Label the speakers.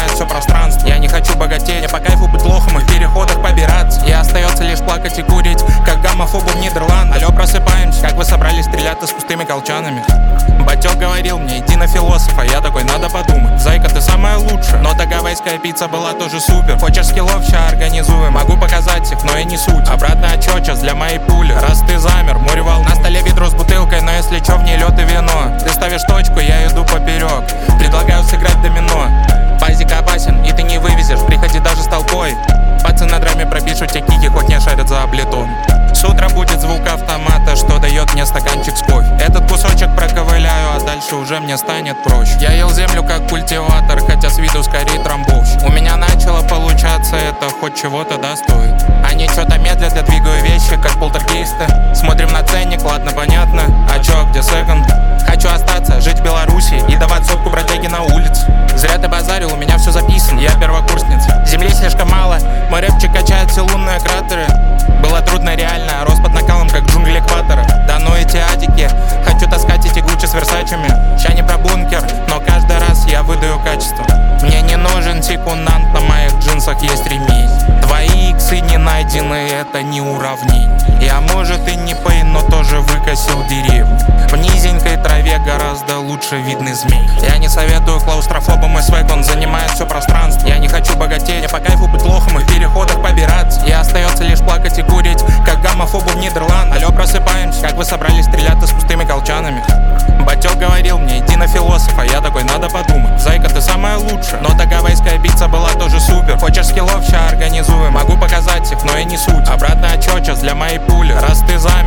Speaker 1: занимает все пространство. Я не хочу богатеть, мне по кайфу быть лохом и в переходах побираться. И остается лишь плакать и курить, как гомофобы в Нидерландах. Алло, просыпаемся, как вы собрались стрелять с пустыми колчанами? Батёк говорил мне, иди на философа, я такой, надо подумать. Зайка, ты самая лучшая, но та гавайская пицца была тоже супер. Хочешь скиллов, ща организуем, могу показать их, но я не суть. Обратный отчет сейчас для моей пули, раз ты замер, море волн. На столе ведро с бутылкой, но если чё, в ней лёд и вино. Ты ставишь точку, я иду поперек, предлагаю сыграть домино. Базик опасен, и ты не вывезешь, приходи даже с толпой. Пацаны на драме пропишут те кики, хоть не шарят за облитон. С утра будет звук автомата, что дает мне стаканчик с кофе. Этот кусочек проковыляю, а дальше уже мне станет проще. Я ел землю как культиватор, хотя с виду скорее трамбовщик. У меня начало получаться, это хоть чего-то достоит. Они что-то медлят, я двигаю вещи, как полтергейсты. Смотрим на ценник, ладно, понятно. А чё, где секонд? Хочу остаться, жить в Беларуси и давать сотку бродяги на улице. Зря ты базарил, у меня все записано, я первокурсница. Земли слишком мало, мой рэпчик качает все лунные кратеры. Было трудно реально, рос под накалом, как джунгли экватора. Да ну эти адики, хочу таскать эти гучи с версачами. Ща не про бункер, но каждый раз я выдаю качество. Мне не нужен секундант, на моих джинсах есть ремень. Твои иксы не найдены, это не уравнение. Я может и не пей, но тоже выкосил деревню. В низенькой траве гораздо лучше видны змей. Я не советую клаустрофобам и свек, он занимает все пространство. Я не хочу богатеть, мне по кайфу быть лохом и в переходах побираться. И остается лишь плакать и курить, как гомофобы в Нидерландах. Алло, просыпаемся, как вы собрались стрелять с пустыми колчанами? Батёк говорил мне, иди на философа, я такой, надо подумать. Зайка, ты самая лучшая, но та гавайская пицца была тоже супер. Хочешь скиллов, ща организуем, могу показать их, но я не суть. Обратный отчет сейчас для моей пули, раз ты замер,